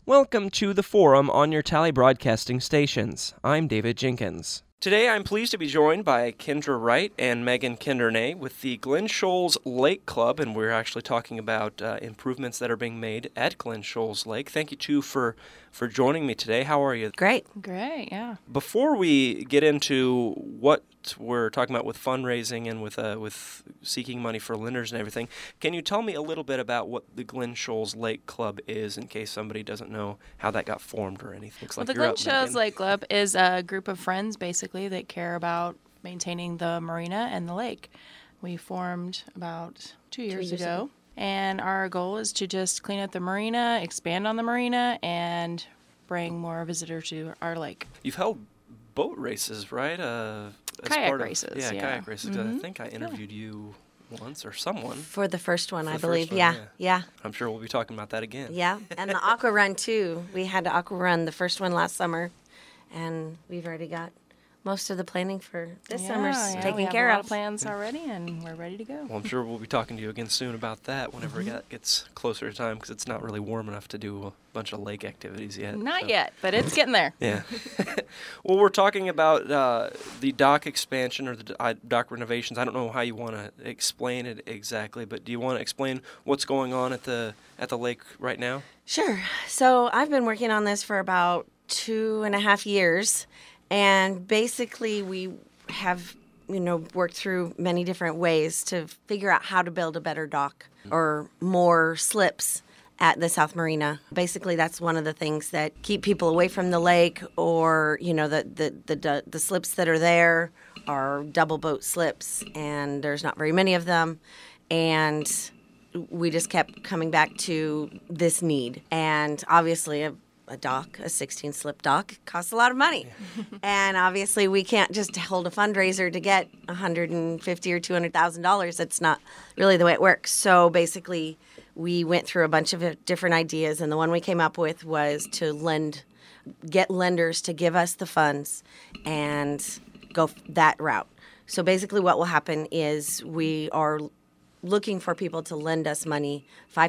Welcome to the Forum on your Tally Broadcasting stations. I'm David Jenkins. Today I'm pleased to be joined by Kendra Wright and Megan Kindernay with the Glen Shoals Lake Club, and we're actually talking about improvements that are being made at Glen Shoals Lake. Thank you, two, for joining me today. How are you? Great, yeah. Before we get into what we're talking about with fundraising and with seeking money for lenders and everything, can you tell me a little bit about what the Glen Shoals Lake Club is, in case somebody doesn't know how that got formed or anything? The Glen Shoals Lake Club is a group of friends, basically, that care about maintaining the marina and the lake. We formed about 2 years ago, and our goal is to just clean up the marina, expand on the marina, and bring more visitors to our lake. You've held boat races, right? Kayak races. Kayak races. Mm-hmm. I think I interviewed you once or someone. For the first one, I believe. Yeah. I'm sure we'll be talking about that again. Yeah, and the Aqua Run, too. We had the Aqua Run, the first one last summer, and we've already got most of the planning for this summer's taken care of. We have a lot of plans already, and we're ready to go. Well, I'm sure we'll be talking to you again soon about that whenever it gets closer to time, because it's not really warm enough to do a bunch of lake activities yet. Not yet, but it's getting there. Yeah. Well, we're talking about the dock expansion or the dock renovations. I don't know how you want to explain it exactly, but do you want to explain what's going on at the lake right now? Sure. So I've been working on this for about 2.5 years. And basically, we have, worked through many different ways to figure out how to build a better dock or more slips at the South Marina. Basically, that's one of the things that keep people away from the lake, or, the slips that are there are double boat slips, and there's not very many of them. And we just kept coming back to this need. And obviously, a dock, a 16-slip dock, costs a lot of money. And obviously we can't just hold a fundraiser to get $150,000 or $200,000. That's not really the way it works. So basically we went through a bunch of different ideas, and the one we came up with was to get lenders to give us the funds and go that route. So basically what will happen is we are looking for people to lend us money,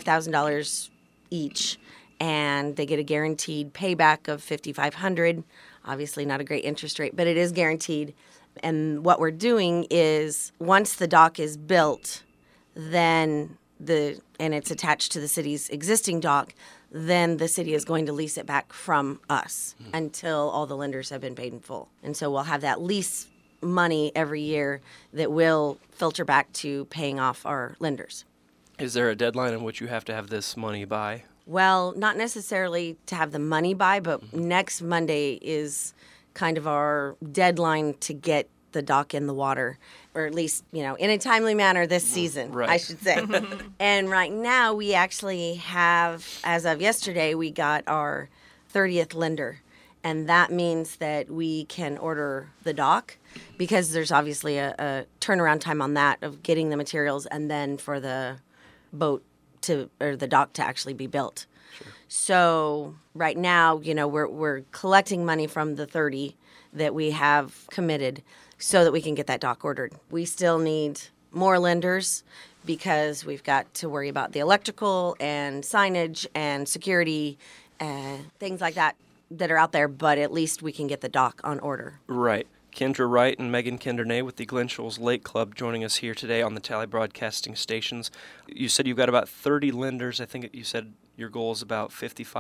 $5,000 each, and they get a guaranteed payback of $5,500. Obviously not a great interest rate, but it is guaranteed. And what we're doing is, once the dock is built, and it's attached to the city's existing dock, then the city is going to lease it back from us until all the lenders have been paid in full. And so we'll have that lease money every year that will filter back to paying off our lenders. Is there a deadline in which you have to have this money by? Well, not necessarily to have the money by, but next Monday is kind of our deadline to get the dock in the water, or at least, in a timely manner this season, right. I should say. And right now we actually have, as of yesterday, we got our 30th lender. And that means that we can order the dock, because there's obviously a turnaround time on that of getting the materials and then for the boat or the dock to actually be built. Sure. So right now, we're collecting money from the 30 that we have committed so that we can get that dock ordered. We still need more lenders, because we've got to worry about the electrical and signage and security and things like that are out there, but at least we can get the dock on order. Right. Kendra Wright and Megan Kindernay with the Glen Shoals Lake Club joining us here today on the Tally Broadcasting stations. You said you've got about 30 lenders. I think you said your goal is about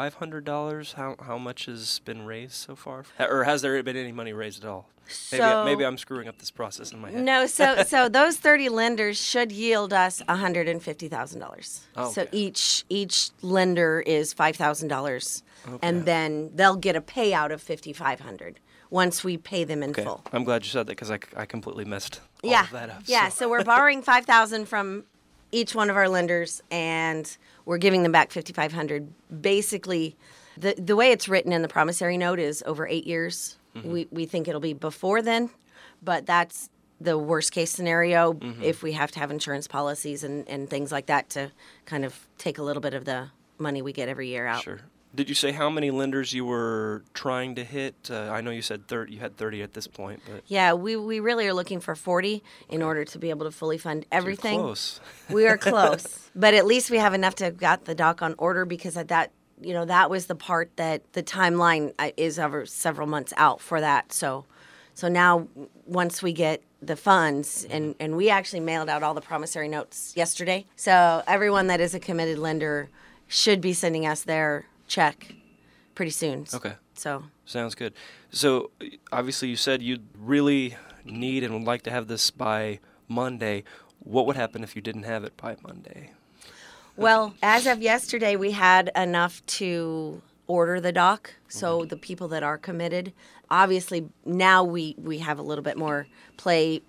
$5,500. How much has been raised so far? Or has there been any money raised at all? Maybe I'm screwing up this process in my head. No, so those 30 lenders should yield us $150,000. Okay. So each lender is $5,000, and then they'll get a payout of $5,500. Once we pay them in full. I'm glad you said that, because I completely messed all of that up. Yeah, so we're borrowing $5,000 from each one of our lenders, and we're giving them back $5,500. Basically, the way it's written in the promissory note is over 8 years. Mm-hmm. We think it'll be before then, but that's the worst case scenario if we have to have insurance policies and things like that to kind of take a little bit of the money we get every year out. Sure. Did you say how many lenders you were trying to hit? I know you said 30. You had 30 at this point, but yeah, we really are looking for 40 in order to be able to fully fund everything. You're close. We are close, but at least we have enough to have got the dock on order, because at that was the part that the timeline is over several months out for that. So now once we get the funds, and we actually mailed out all the promissory notes yesterday. So everyone that is a committed lender should be sending us their check pretty soon. Okay. So Sounds good. So obviously you said you'd really need and would like to have this by Monday. What would happen if you didn't have it by Monday? Well, as of yesterday, we had enough to order the dock. So the people that are committed, obviously now we have a little bit more play,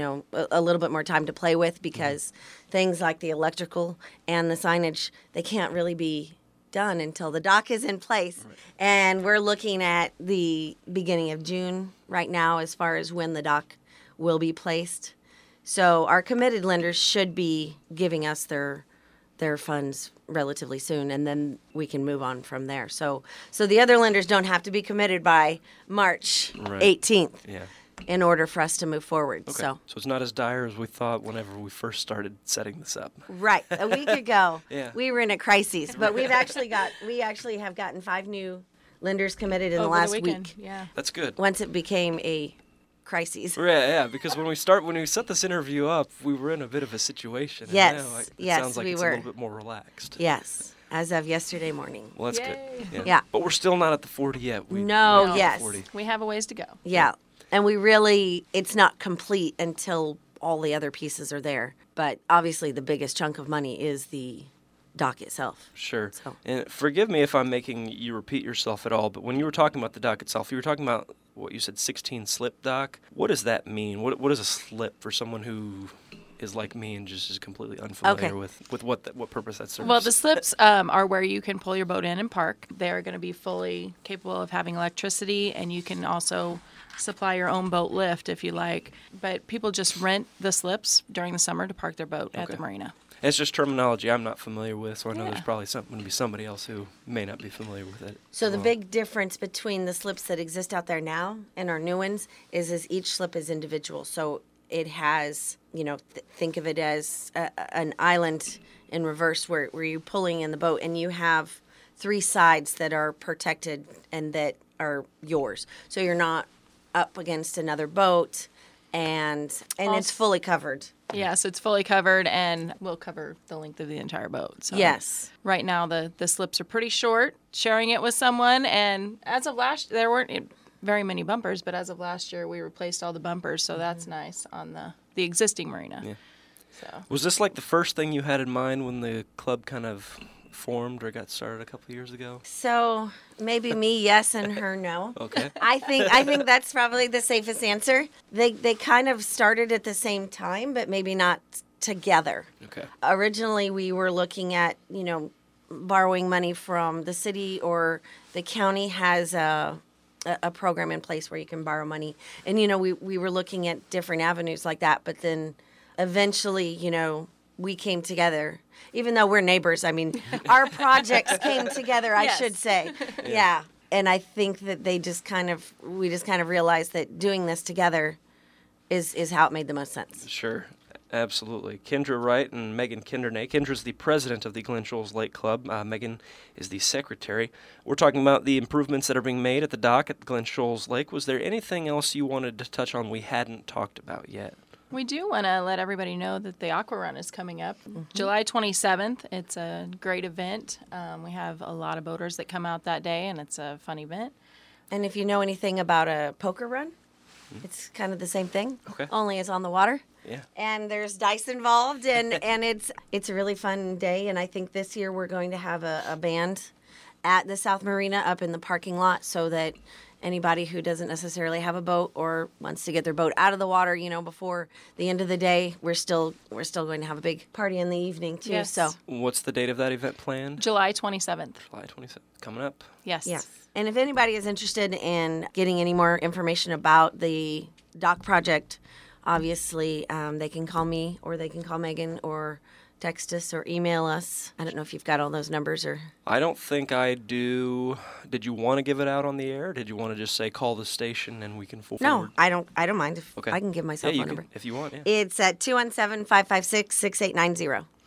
a little bit more time to play with, because things like the electrical and the signage, they can't really be done until the dock is in place. Right. And we're looking at the beginning of June right now as far as when the dock will be placed. So our committed lenders should be giving us their funds relatively soon, and then we can move on from there. So the other lenders don't have to be committed by March 18th in order for us to move forward. Okay. So it's not as dire as we thought whenever we first started setting this up. Right. A week ago, Yeah. we were in a crisis, but we actually have gotten 5 new lenders committed in the last week. Yeah. That's good. Once it became a crisis. Yeah, because when we set this interview up, we were in a bit of a situation. And Yes, now it yes, sounds like we it's were. a little bit more relaxed. Yes, as of yesterday morning. Well, that's Yay. good. Yeah. But we're still not at the 40 yet. No, we're not at the yes. 40. We have a ways to go. Yeah. And it's not complete until all the other pieces are there. But obviously the biggest chunk of money is the dock itself. Sure. So. And forgive me if I'm making you repeat yourself at all, but when you were talking about the dock itself, you were talking about what you said, 16 slip dock. What does that mean? What is a slip for someone who is like me and just is completely unfamiliar with what purpose that serves? Well, the slips are where you can pull your boat in and park. They're going to be fully capable of having electricity, and you can also supply your own boat lift if you like. But people just rent the slips during the summer to park their boat at the marina. It's just terminology I'm not familiar with, so I know Yeah. there's probably going to be somebody else who may not be familiar with it. So the big difference between the slips that exist out there now and our new ones is each slip is individual. So it has, think of it as an island in reverse where you're pulling in the boat, and you have 3 sides that are protected and that are yours. So you're not up against another boat, and it's fully covered. Yeah, so it's fully covered and will cover the length of the entire boat. So Yes. right now the slips are pretty short. Sharing it with someone, and as of there weren't very many bumpers, but as of last year we replaced all the bumpers, so that's nice on the existing marina. Yeah. So Was this like the first thing you had in mind when the club kind of formed or got started a couple of years ago? So maybe me yes and her no. Okay. I think that's probably the safest answer. They kind of started at the same time, but maybe not together. Okay. Originally, we were looking at borrowing money from the city, or the county has a program in place where you can borrow money, and we were looking at different avenues like that. But then eventually, we came together. Even though we're neighbors, I mean, our projects came together, I Yes. should say. Yeah. And I think that we just kind of realized that doing this together is how it made the most sense. Sure. Absolutely. Kendra Wright and Megan Kindernay. Kendra's the president of the Glen Shoals Lake Club. Megan is the secretary. We're talking about the improvements that are being made at the dock at Glen Shoals Lake. Was there anything else you wanted to touch on we hadn't talked about yet? we do want to let everybody know that the Aqua Run is coming up July 27th. It's a great event. We have a lot of boaters that come out that day, and it's a fun event. And if you know anything about a poker run, it's kind of the same thing, Okay. only it's on the water. Yeah. And there's dice involved, and it's a really fun day. And I think this year we're going to have a band at the South Marina up in the parking lot, so that anybody who doesn't necessarily have a boat or wants to get their boat out of the water, before the end of the day, we're still going to have a big party in the evening too. Yes. So What's the date of that event planned? July 27th. July 27th. Coming up. Yes. yes. And if anybody is interested in getting any more information about the dock project, obviously they can call me, or they can call Megan, or text us or email us. I don't know if you've got all those numbers or... I don't think I do. Did you want to give it out on the air? Did you want to just say call the station and we can forward? No, I don't mind if Okay. I can give my cell Yeah, you phone can, number. if you want. Yeah. It's at 217-556-6890. All right.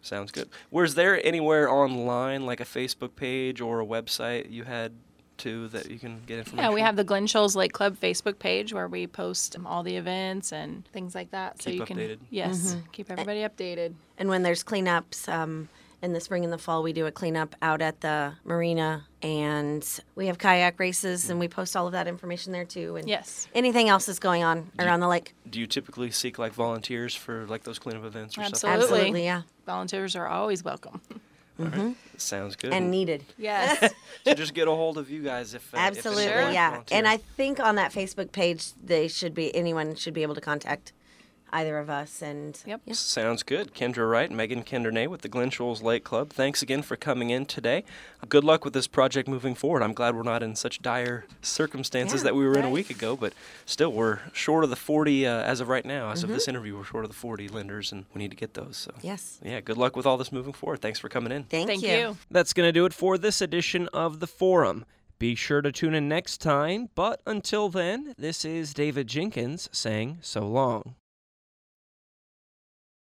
Sounds good. Was there anywhere online, like a Facebook page or a website you had too that you can get information? Yeah, we have the Glen Shoals Lake Club Facebook page where we post all the events and things like that. So Keep you can updated. Yes, keep everybody updated. And when there's cleanups in the spring and the fall, we do a cleanup out at the marina, and we have kayak races, and we post all of that information there too. And Yes. anything else that's going on around the lake. Do you typically seek like volunteers for like those cleanup events or stuff? Absolutely. Absolutely, yeah. Volunteers are always welcome. All right. Sounds good. And needed. Yes. So just get a hold of you guys if Absolutely, if anyone wants to yeah. volunteer. And I think on that Facebook page, anyone should be able to contact either of us. And Yep. yeah. Sounds good. Kendra Wright, Megan Kendernay with the Glen Shoals Lake Club. Thanks again for coming in today. Good luck with this project moving forward. I'm glad we're not in such dire circumstances Yeah, that we were in a right. week ago, but still we're short of the 40 as of right now. As of Mm-hmm. this interview, we're short of the 40 lenders, and we need to get those. So Yes. yeah, good luck with all this moving forward. Thanks for coming in. Thank you. That's going to do it for this edition of The Forum. Be sure to tune in next time, but until then, this is David Jenkins saying so long.